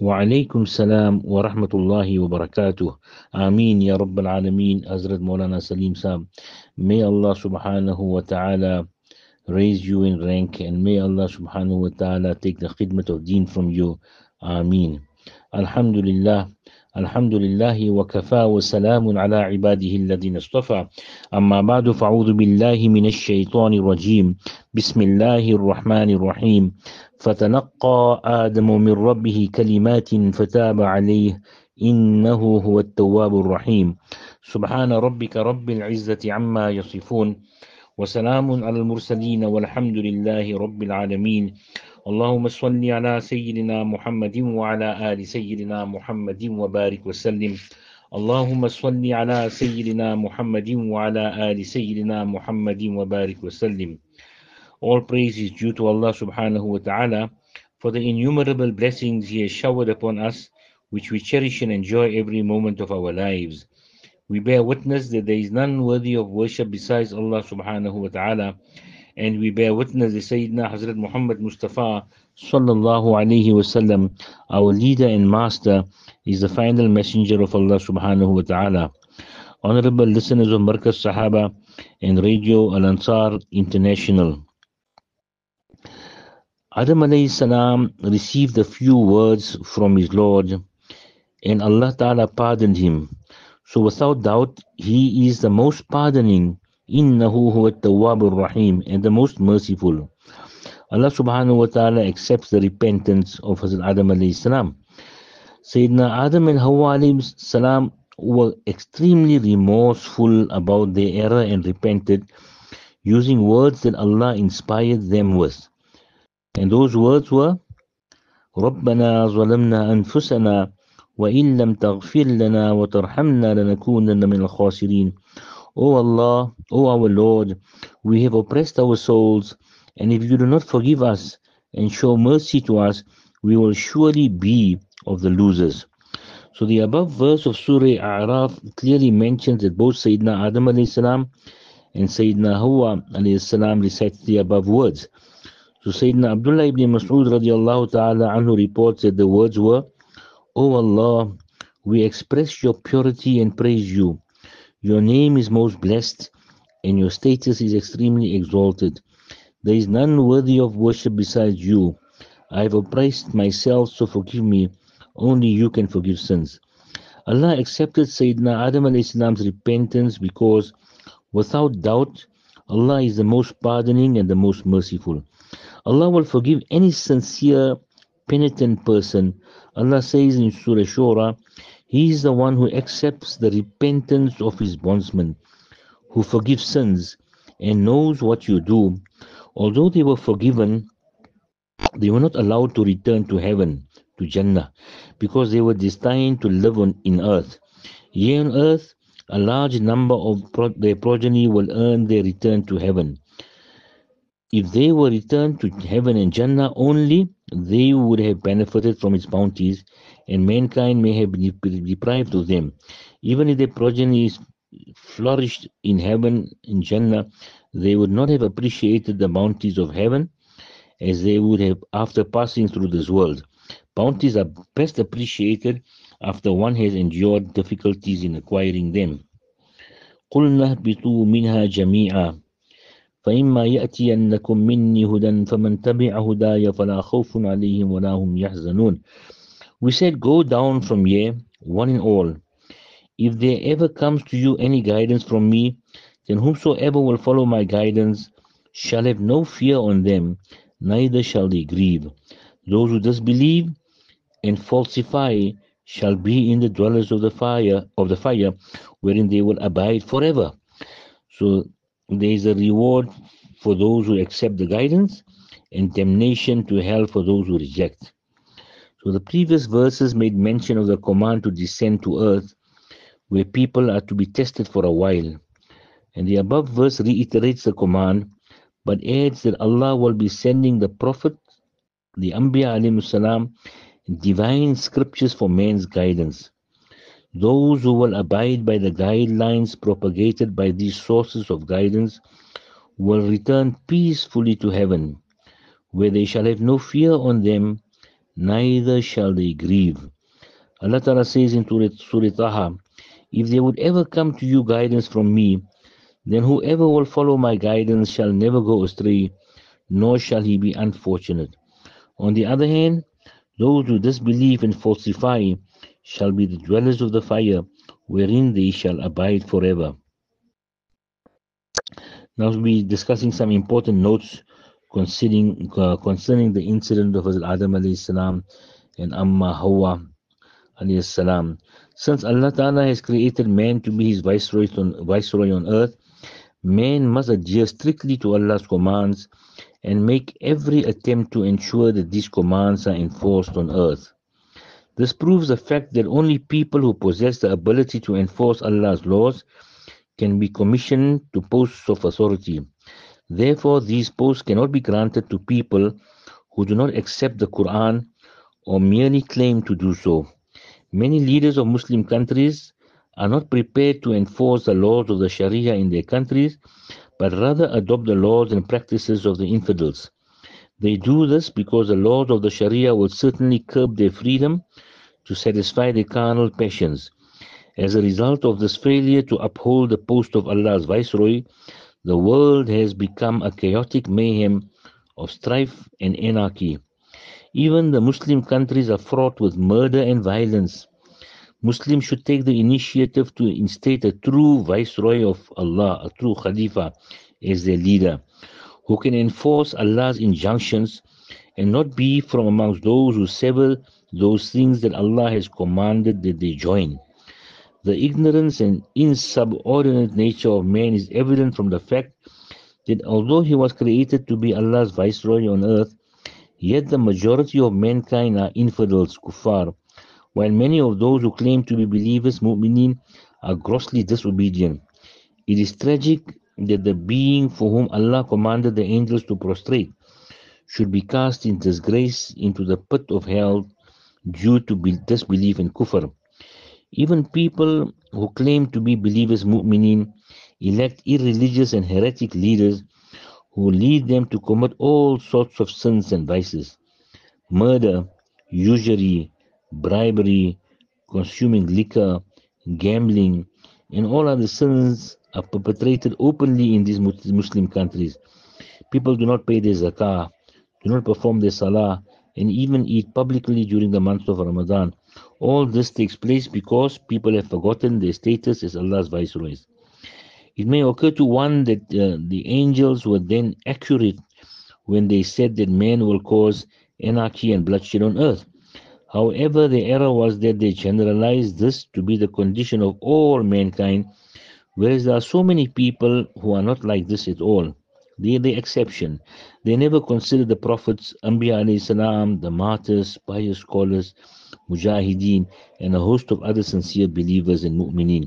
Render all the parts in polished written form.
وعليكم السلام ورحمة الله وبركاته. Ameen Ya Rabbal Alameen. Hazrat Maulana Salim Saab. May Allah subhanahu wa ta'ala raise you in rank, and may Allah subhanahu wa ta'ala take the khidmat of deen from you. Ameen. Alhamdulillah. الحمد لله وكفى وسلام على عباده الذين اصطفى أما بعد فأعوذ بالله من الشيطان الرجيم بسم الله الرحمن الرحيم فتلقى آدم من ربه كلمات فتاب عليه إنه هو التواب الرحيم سبحان ربك رب العزة عما يصفون وسلام على المرسلين والحمد لله رب العالمين اللهم صل على سيدنا محمد وعلى آل سيدنا محمد وبارك وسلم اللهم صل على سيدنا محمد وعلى آل سيدنا محمد وبارك وسلم. All praise is due to Allah subhanahu wa ta'ala for the innumerable blessings He has showered upon us, which we cherish and enjoy every moment of our lives. We bear witness that there is none worthy of worship besides Allah subhanahu wa ta'ala, and we bear witness that Sayyidina Hazrat Muhammad Mustafa sallallahu alayhi wasallam, our leader and master, is the final messenger of Allah subhanahu wa ta'ala. Honorable listeners of Markaz Sahaba and Radio Al Ansar International, Adam alayhi salam received a few words from his Lord, and Allah Ta'ala pardoned him. So without doubt, he is the most pardoning, innahu huwa at-tawwabur rahim, and the most merciful. Allah subhanahu wa ta'ala accepts the repentance of Hazrat Adam alayhi salam. Sayyidina Adam and Hawa alayhi salam were extremely remorseful about their error and repented, using words that Allah inspired them with. And those words were, رَبَّنَا ظَلَمْنَا أَنفُسَنَا وَإِن لَمْ تَغْفِرْ لَنَا وَتَرْحَمْنَا لَنَكُونَنَّ مِنَ الْخَاسِرِينَ. O Allah, O our Lord, we have oppressed our souls, and if you do not forgive us and show mercy to us, we will surely be of the losers. So the above verse of Surah A'raf clearly mentions that both Sayyidina Adam alayhi salam and Sayyidina Hawa alayhi salam recited the above words. So Sayyidina Abdullah ibn Mas'ud radiallahu ta'ala anhu reports that the words were, O Allah, we express your purity and praise you. Your name is most blessed, and your status is extremely exalted. There is none worthy of worship besides you. I have oppressed myself, so forgive me. Only you can forgive sins. Allah accepted Sayyidina Adam alayhi salam's repentance because, without doubt, Allah is the most pardoning and the most merciful. Allah will forgive any sincere, penitent person. Allah says in Surah Shura, He is the one who accepts the repentance of His bondsmen, who forgives sins and knows what you do. Although they were forgiven, they were not allowed to return to heaven, to Jannah, because they were destined to live in earth. Here on earth, a large number of their progeny will earn their return to heaven. If they were returned to heaven and Jannah only, they would have benefited from its bounties, and mankind may have been deprived of them. Even if their progeny flourished in heaven, in Jannah, they would not have appreciated the bounties of heaven as they would have after passing through this world. Bounties are best appreciated after one has endured difficulties in acquiring them. قُلْنَا اهْبِطُوا مِنْهَا جَمِيعًا فإما يأتينكم مني هدى فمن تبع هداي فلا خوف عليهم ولا هم يحزنون. We said, go down from here, one and all. If there ever comes to you any guidance from me, then whomsoever will follow my guidance shall have no fear on them, neither shall they grieve. Those who disbelieve and falsify shall be in the dwellers of the fire, wherein they will abide forever. So there is a reward for those who accept the guidance and damnation to hell for those who reject. So the previous verses made mention of the command to descend to earth, where people are to be tested for a while. And the above verse reiterates the command, but adds that Allah will be sending the Prophet, the Anbiya alayhi salam, divine scriptures for man's guidance. Those who will abide by the guidelines propagated by these sources of guidance will return peacefully to heaven, where they shall have no fear on them, neither shall they grieve. Allah Ta'ala says in Surah Taha, if there would ever come to you guidance from me, then whoever will follow my guidance shall never go astray, nor shall he be unfortunate. On the other hand, those who disbelieve and falsify shall be the dwellers of the fire, wherein they shall abide forever. Now we'll be discussing some important notes concerning the incident of Hazrat Adam alayhi salam and Amma Hawa alayhi salam. Since Allah Ta'ala has created man to be his viceroy on earth, man must adhere strictly to Allah's commands and make every attempt to ensure that these commands are enforced on earth. This proves the fact that only people who possess the ability to enforce Allah's laws can be commissioned to posts of authority. Therefore, these posts cannot be granted to people who do not accept the Quran or merely claim to do so. Many leaders of Muslim countries are not prepared to enforce the laws of the Sharia in their countries, but rather adopt the laws and practices of the infidels. They do this because the laws of the Sharia will certainly curb their freedom to satisfy their carnal passions. As a result of this failure to uphold the post of Allah's viceroy, the world has become a chaotic mayhem of strife and anarchy. Even the Muslim countries are fraught with murder and violence. Muslims should take the initiative to instate a true viceroy of Allah, a true Khalifa, as their leader, who can enforce Allah's injunctions and not be from amongst those who sever those things that Allah has commanded that they join. The ignorance and insubordinate nature of man is evident from the fact that although he was created to be Allah's viceroy on earth, yet the majority of mankind are infidels, kuffar, while many of those who claim to be believers, mu'mineen, are grossly disobedient. It is tragic that the being for whom Allah commanded the angels to prostrate should be cast in disgrace into the pit of hell due to disbelief and kufr. Even people who claim to be believers, mu'mineen, elect irreligious and heretic leaders who lead them to commit all sorts of sins and vices. Murder, usury, bribery, consuming liquor, gambling, and all other sins are perpetrated openly in these Muslim countries. People do not pay their zakah, do not perform their salah, and even eat publicly during the month of Ramadan. All this takes place because people have forgotten their status as Allah's viceroys. It may occur to one that the angels were then accurate when they said that man will cause anarchy and bloodshed on earth. However, the error was that they generalized this to be the condition of all mankind, whereas there are so many people who are not like this at all. They are the exception. They never consider the prophets, Anbiya alayhi salam, the martyrs, pious scholars, mujahideen, and a host of other sincere believers and mu'mineen.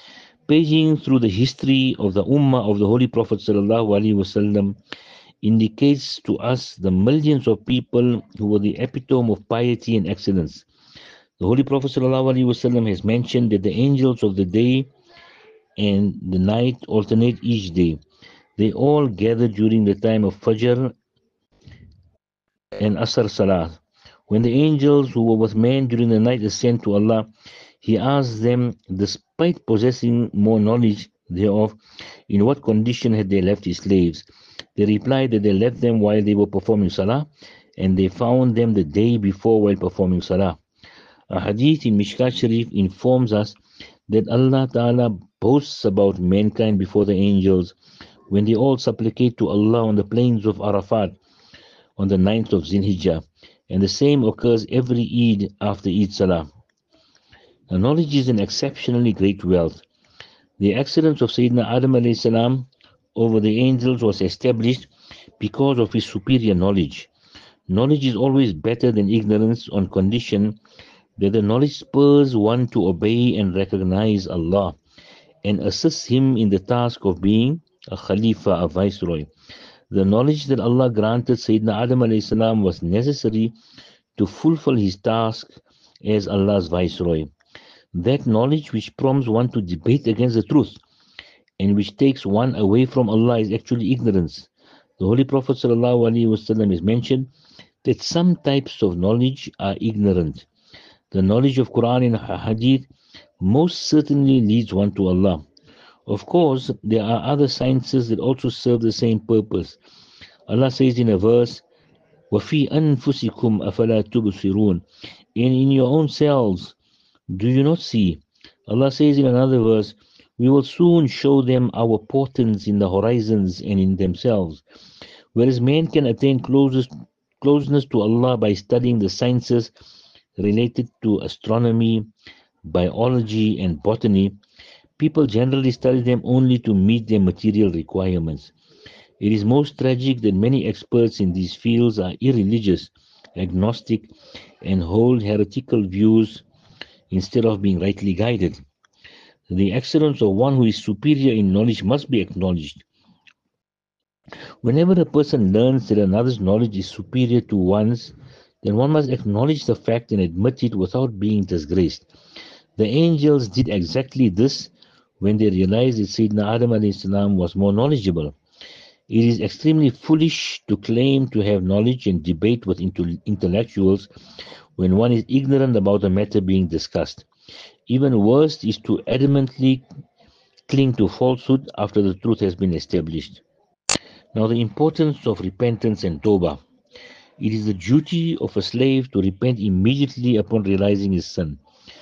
Paging through the history of the Ummah of the Holy Prophet sallallahu alaihi wasallam indicates to us the millions of people who were the epitome of piety and excellence. The Holy Prophet sallallahu alaihi wasallam has mentioned that the angels of the day and the night alternate each day. They all gather during the time of Fajr and Asr Salah. When the angels who were with man during the night ascend to Allah, He asks them, despite possessing more knowledge thereof, in what condition had they left His slaves. They replied that they left them while they were performing Salah, and they found them the day before while performing Salah. A hadith in Mishkat Sharif informs us that Allah Ta'ala boasts about mankind before the angels when they all supplicate to Allah on the plains of Arafat on the 9th of Zilhijjah, and the same occurs every Eid after Eid Salah. Now, knowledge is an exceptionally great wealth. The excellence of Sayyidina Adam alayhi salam over the angels was established because of his superior knowledge. Knowledge is always better than ignorance on condition that the knowledge spurs one to obey and recognize Allah and assists him in the task of being a Khalifa, a viceroy. The knowledge that Allah granted Sayyidina Adam alayhi salam was necessary to fulfill his task as Allah's viceroy. That knowledge which prompts one to debate against the truth and which takes one away from Allah is actually ignorance. The Holy Prophet ﷺ has mentioned that some types of knowledge are ignorant. The knowledge of Quran and Hadith most certainly leads one to Allah. Of course, there are other sciences that also serve the same purpose. Allah says in a verse, وَفِي أَنفُسِكُمْ أَفَلَا تُبْصِرُونَ, and in your own selves, do you not see? Allah says in another verse, we will soon show them our portents in the horizons and in themselves. Whereas man can attain closeness to Allah by studying the sciences related to astronomy, biology, and botany, people generally study them only to meet their material requirements. It is most tragic that many experts in these fields are irreligious, agnostic, and hold heretical views instead of being rightly guided. The excellence of one who is superior in knowledge must be acknowledged. Whenever a person learns that another's knowledge is superior to one's, then one must acknowledge the fact and admit it without being disgraced. The angels did exactly this when they realized that Sayyidina Adam alayhi salam was more knowledgeable. It is extremely foolish to claim to have knowledge and debate with intellectuals when one is ignorant about the matter being discussed. Even worse is to adamantly cling to falsehood after the truth has been established. Now, the importance of repentance and tawbah. It is the duty of a slave to repent immediately upon realizing his sin.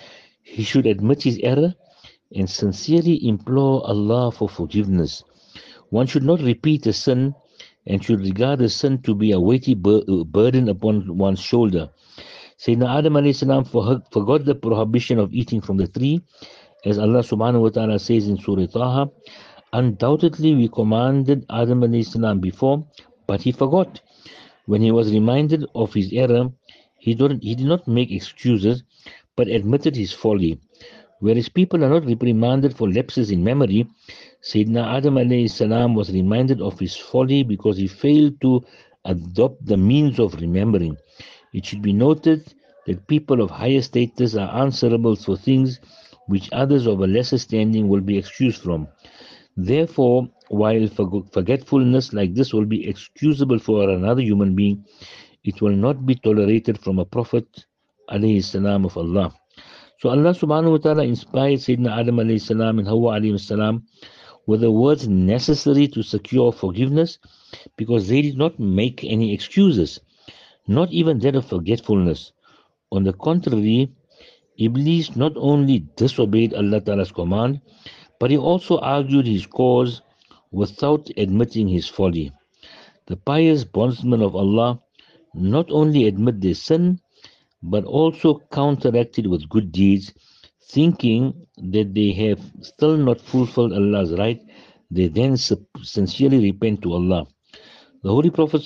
He should admit his error and sincerely implore Allah for forgiveness. One should not repeat a sin and should regard the sin to be a weighty burden upon one's shoulder. Sayyidina Adam alayhi salam forgot the prohibition of eating from the tree, as Allah subhanahu wa ta'ala says in Surah Taha, undoubtedly we commanded Adam alayhi salam before, but he forgot. When he was reminded of his error, he did not make excuses, but admitted his folly. Whereas people are not reprimanded for lapses in memory, Sayyidina Adam alayhi salam was reminded of his folly because he failed to adopt the means of remembering. It should be noted that people of higher status are answerable for things which others of a lesser standing will be excused from. Therefore, while forgetfulness like this will be excusable for another human being, it will not be tolerated from a Prophet alayhi salam of Allah. So Allah subhanahu wa ta'ala inspired Sayyidina Adam alayhi salam and Hawa alayhi salam with the words necessary to secure forgiveness because they did not make any excuses, not even that of forgetfulness. On the contrary, Iblis not only disobeyed Allah Ta'ala's command, but he also argued his cause without admitting his folly. The pious bondsmen of Allah not only admit their sin, but also counteract it with good deeds, thinking that they have still not fulfilled Allah's right. They then sincerely repent to Allah. The Holy Prophet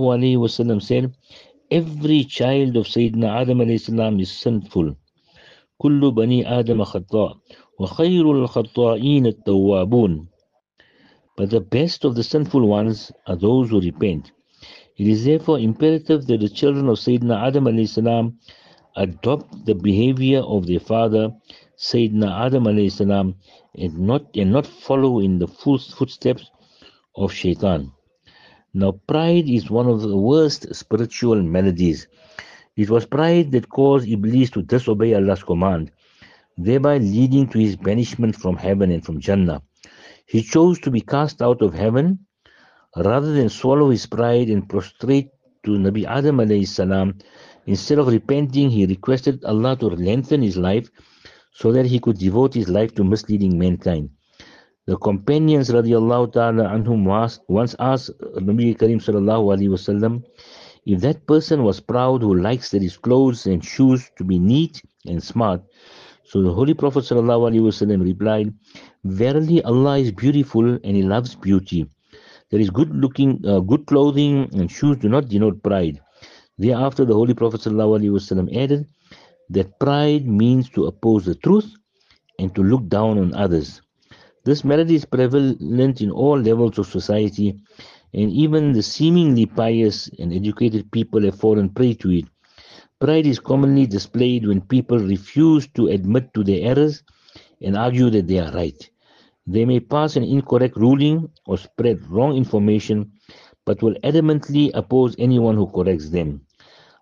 ﷺ said, every child of Sayyidina Adam alayhi is sinful. كل بني آدم خطاء وخير الخطائين التوابون. But the best of the sinful ones are those who repent. It is therefore imperative that the children of Sayyidina Adam alayhi salam adopt the behavior of their father, Sayyidina Adam alayhi salam, and not follow in the footsteps of Shaitan. Now, pride is one of the worst spiritual maladies. It was pride that caused Iblis to disobey Allah's command, thereby leading to his banishment from heaven and from Jannah. He chose to be cast out of heaven rather than swallow his pride and prostrate to Nabi Adam alayhi salam. Instead of repenting, he requested Allah to lengthen his life so that he could devote his life to misleading mankind. The companions radiallahu ta'ala anhum once asked Nabi Karim sallallahu alayhi wasallam if that person was proud who likes that his clothes and shoes to be neat and smart. So the Holy Prophet sallallahu alayhi wasallam replied, verily Allah is beautiful and he loves beauty. There is good clothing and shoes do not denote pride. Thereafter, the Holy Prophet ﷺ added that pride means to oppose the truth and to look down on others. This malady is prevalent in all levels of society, and even the seemingly pious and educated people have fallen prey to it. Pride is commonly displayed when people refuse to admit to their errors and argue that they are right. They may pass an incorrect ruling or spread wrong information, but will adamantly oppose anyone who corrects them.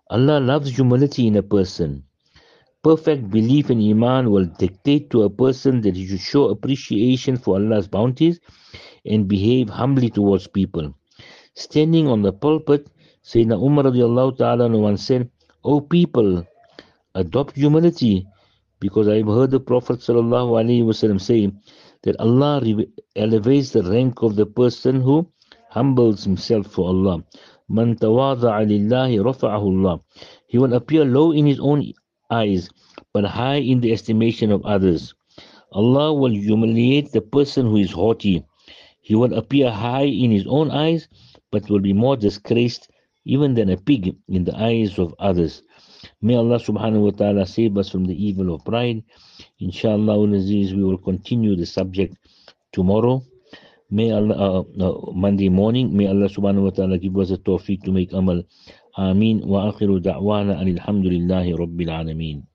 Allah loves humility in a person. Perfect belief in Iman will dictate to a person that he should show appreciation for Allah's bounties and behave humbly towards people. Standing on the pulpit, Sayyidina Umar radiallahu ta'ala once said, O people, adopt humility, because I've heard the Prophet sallallahu alaihi wasallam say that Allah elevates the rank of the person who humbles himself for Allah. Man tawada'a lillahi rafa'ahu Allah. He will appear low in his own eyes, but high in the estimation of others. Allah will humiliate the person who is haughty. He will appear high in his own eyes, but will be more disgraced even than a pig in the eyes of others. May Allah subhanahu wa ta'ala save us from the evil of pride. Inshallah, Aziz, we will continue the subject tomorrow. May Allah, Monday morning, may Allah subhanahu wa ta'ala give us a tawfiq to make amal. Ameen. Wa akhiru da'wana alhamdulillahi rabbil alameen.